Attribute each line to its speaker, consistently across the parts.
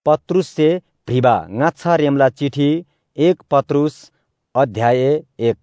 Speaker 1: पत्रुस से भ्रिबा ngacha रेमला चिठी 1 पत्रुस अध्याय 1।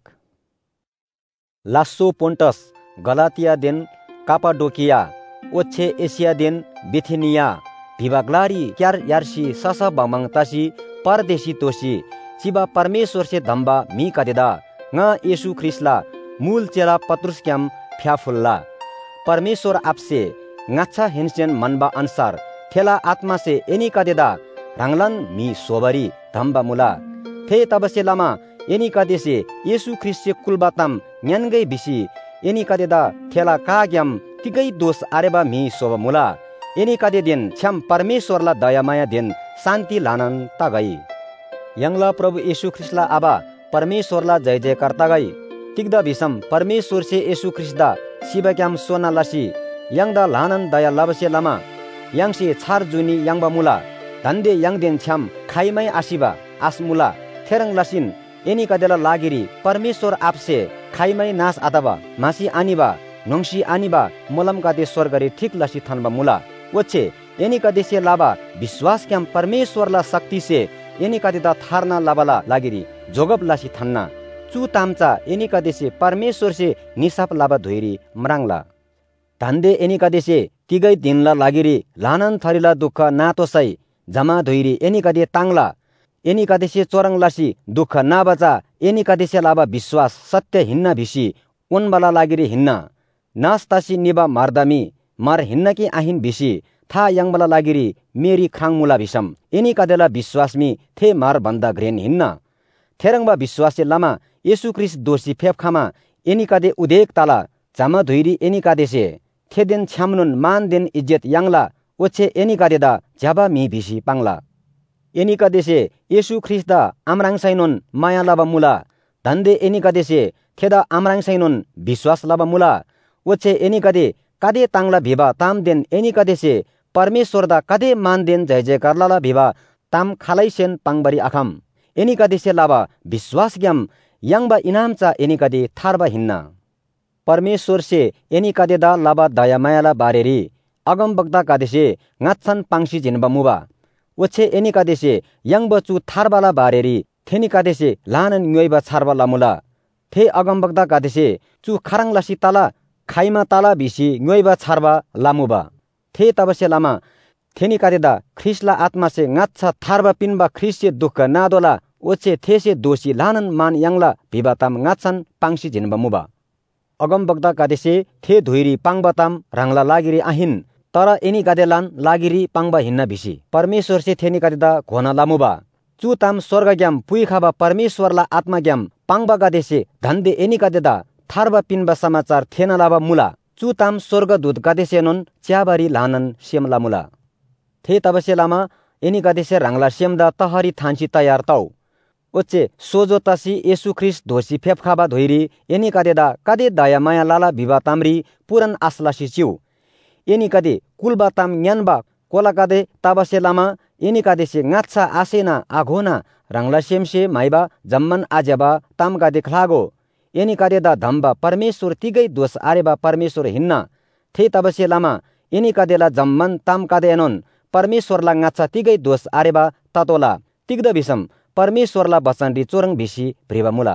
Speaker 1: लास्सो पोन्टस गलातिया देन कापाडोकिया ओच्छे एशिया देन बिथिनिया भिबाग्लारी क्यार यार्सी ससा बमंग तासी परदेशी तोसी चिबा परमेश्वर से धम्बा मी कदेदा nga येशु ख्रिस्ला मूल चेला पत्रुस क्याम फ्याफुल्ला परमेश्वर आपसे ngacha हिंसेन मनबा अनुसार ठेला आत्मा से एनी कदेदा रंगलन मी सोबरी धम्बा मुला थे तबसे लामा एनी कदेसे येशु ख्रिस्ट से कुलबातम न्यानगै बिसी एनी कदेदा ठेला काग्याम तिगै दोष आरेबा मी सोब मुला एनी कदे दिन छ्याम परमेश्वरला दयामाया दिन शान्ति लानन तगई यंगला प्रभु येशु ख्रिस्टला आबा परमेश्वरला जय जयकार तगई तिग्दा बिसम परमेश्वर से येशु ख्रिस्दा शिबक्याम सोना लासी यंगदा लानन दया लाबसे लामा यंगसे छार जुनी यंगबा मुला धन्डे यंगदेन छ्याम खाइमै आशिबा आसमुला थेरंग लासिन एनी कदेला लागिरी परमेश्वर आपसे खाइमै नास आताबा मासी आनिबा नोंसी आनिबा मोलम कादे स्वर्गरे ठीक लासी थानबा मुला वच्छे एनी कदेसे लाबा विश्वास क्याम परमेश्वरला शक्ति से एनी कदेदा थारना लाबाला लागिरी जोगब लासी थान्ना चु तामचा एनी कदेसे परमेश्वर से निसाप लाबा धोइरी मरांगला धन्डे एनी कदेसे तिगै दिनला लागिरी लानन थरीला दुःख नातोसै जमा धोइरी एनी कदे तांगला एनी कदेसे चोरंग लासी दुःख नाबचा एनी कदेसे लाबा विश्वास सत्य हिन्ना भिसी उनबला लागिरी हिन्ना नास्तासी निबा मार्दामी मार हिन्ना कि आहिन भिसी था यंगबला लागिरी मेरी खांगमुला भिसम एनी कदेला विश्वासमी थे मार बन्दा ग्रेन हिन्ना थेरंगबा विश्वाससे लामा येशु ख्रिस्ट दोषी फेफखामा एनी कदे उदेक ताला जमा धोइरी एनी कदेसे थेदेन छ्यामनुन मान देन इज्जत यांगला ओछे एनी कदेदा ज्याबा मी भिसी पांगला एनी कदेसे येशु ख्रिस्दा आमरांगसाइनोन माया लाबा मुला धन्डे एनी कदेसे थेदा आमरांगसाइनोन विश्वास लाबा मुला ओछे एनी कदे तांगला भिबा ताम देन एनी कदेसे परमेश्वरदा कदे मान देन जय जयकार लाला भिबा ताम खालाइसेन पांगबारी आखाम एनी कदेसे लाबा विश्वास ग्याम यंगबा इनामचा एनी कदे थारबा हिन्ना परमेश्वर से एनी कदेदा लाबा दया मायाला बारेरी अगम बग्दा कदेसे ngatshan पांगसी जिनबा मुबा ओछे एनी कदेसे यंग बचु थारबाला बारेरी थेनी कदेसे लानन न्योइबा छारबा लामुला थे अगम बग्दा कदेसे चु खरंग लासी ताला खाइमा ताला बिसी न्योइबा छारबा लामुबा थे तबसे लामा थेनी कदेदा ख्रिस्टला आत्मा से ngatsha थारबा पिनबा ख्रिस्ट से दुःख नादोला ओछे थेसे दोषी लानन मान यंगला भिबाताम ngatshan पांगसी जिनबा मुबा अगम बग्दा कदेसे थे धोइरी पांगबाताम रांगला लागिरी आहिन तर एनी कदेलान लागिरी पांगबा हिन्ना भिसी परमेश्वर से थेनी कदेदा घोना लामुबा चु ताम स्वर्ग ग्याम पुई खाबा परमेश्वरला आत्मा ग्याम पांगबा कदेसे धन्डे एनी कदेदा थारबा पिनबा समाचार थेना लाबा मुला चु ताम स्वर्ग दूत कदेसे नोन च्याबारी लानन सेमला मुला थे तबसे लामा एनी कदेसे रांगला सेमदा तहरी थान्सी तयार तौ ओच्चे सोजो तसी येशु ख्रिस्ट धोसी फेफखाबा धोइरी एनी कदेदा कदे दया माया लाला भिबा तामरी पुरन आसलासी चिउ एनी कदे कुलबाताम न्यानबा कोला कदे तबसे लामा एनी कदेसे ngatsha आसेना आघोना रांगला सेमसे माइबा जम्मन आजेबा ताम कदे खलागो एनी कदेदा धम्बा परमेश्वर तिगै दोष आरेबा परमेश्वर हिन्ना थे तबसे लामा एनी कदेला जम्मन ताम कदे एनोन परमेश्वरला ngatsha तिगै दोष आरेबा ततोला तिग्दा बिसम परमेश्वरला बचनरी चोरंग भिसी भ्रिबा मुला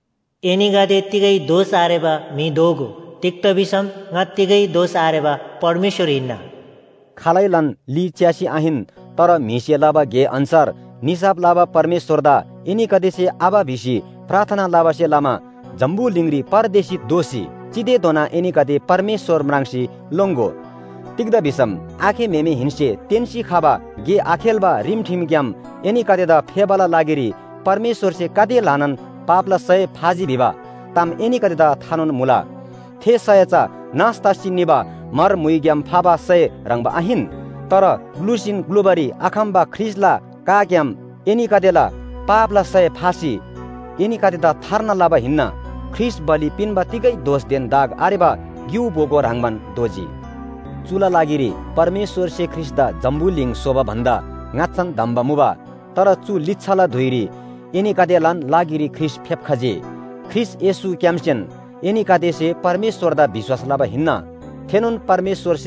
Speaker 2: एनी कदे तिगै दोष आरेबा मी दोगो तिक्त बिसम ngatigai दोष आरेबा परमेश्वर हिन्ना
Speaker 1: खालाइलन ली च्यासी आहिन तर मिसे लाबा गे अनुसार निसाब लाबा परमेश्वरदा एनी कदेसे आबा भिसी प्रार्थना लाबासे लामा जम्बू लिंगरी परदेशी दोषी चिदे दोना एनी कदे परमेश्वर मरांगसी लोंगो तिग्दा बिसम आखे मेमे हिंसे तेन्सी खाबा गे आखेलबा रिमठिम ग्याम एनी कदेदा फेबाला लागिरी परमेश्वर से कदे लानन पापला सय फाजी भिबा ताम एनी कदेदा थानन मुला थे सयचा नास्तासी निबा मर मुइग्याम फाबा सय रंगबा आहिन तर ग्लुसिन ग्लुबरी आखाम्बा ख्रिस्टला काग्याम एनी कदेला पापला सय फासी एनी कदेदा थारना लाबा हिन्ना ख्रिस्ट बलि पिनबा तिगै दोष देन दाग आरेबा ग्यु बोगो रांगमान दोजी चुला लागिरी परमेश्वर से ख्रिस्टदा जम्बुलिङ शोभा भन्दा ngatshan दम्बा मुबा तर चु लिच्छाला धोइरी एनी कदेलान लागिरी ख्रिस्ट फेफखाजे ख्रिस्ट येशु क्यामसेन एनी कदेसे परमेश्वरदा विश्वास लाबा हिन्ना थेनुन परमेश्वर से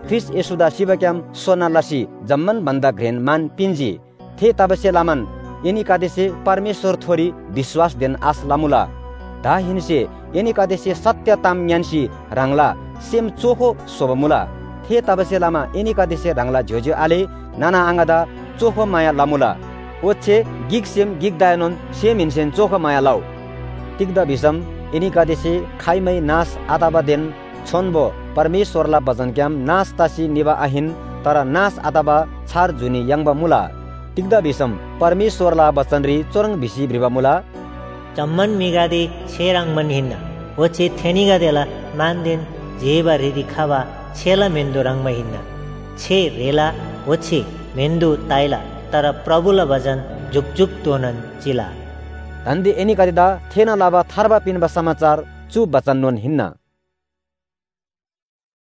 Speaker 1: ख्रिस यसुदा शिवक्याम सोनालासी जम्मन भन्दा घ्रेन मान पिन्जी थे तबसे लामन यनी कादेसे परमेश्वर थोरी विश्वास देन आस लामुला धा हिनसे यनी कादेसे सत्यताम यान्सी रांगला सेम चोखो सोबमुला थे तबसे लामा यनी कादेसे रांगला झ्योझ्यो आले नाना आंगादा चोखो माया लामुला ओछे गिग सेम गिग दायनोन सेम हिनसेन चोखो माया लाउ तिग्दा भिसम यनी कादेसे खाइमै नास आताबा देन छोनबो परमेश्वरला भजन क्याम नास तासी निबा आहिन तर नास आताबा छार जुनी यांगबा मुला तिग्दा भिसम परमेश्वरला वचनरी चोरंग भिसी ब्रिबा मुला
Speaker 2: चम्मन मिगादे छेरांग मन हिन्ना ओछे थेनिगादेला मानदेन जेबा रिदी खावा छेला मेन्दो रंगमा हिन्ना छे रेला ओछे मेन्दो ताइला तर प्रभुला भजन जुकजुक तोनन चिला
Speaker 1: धन्दी एनी कादिदा थेना लाबा थारबा पिनबा समाचार चु बचन नोन हिन्ना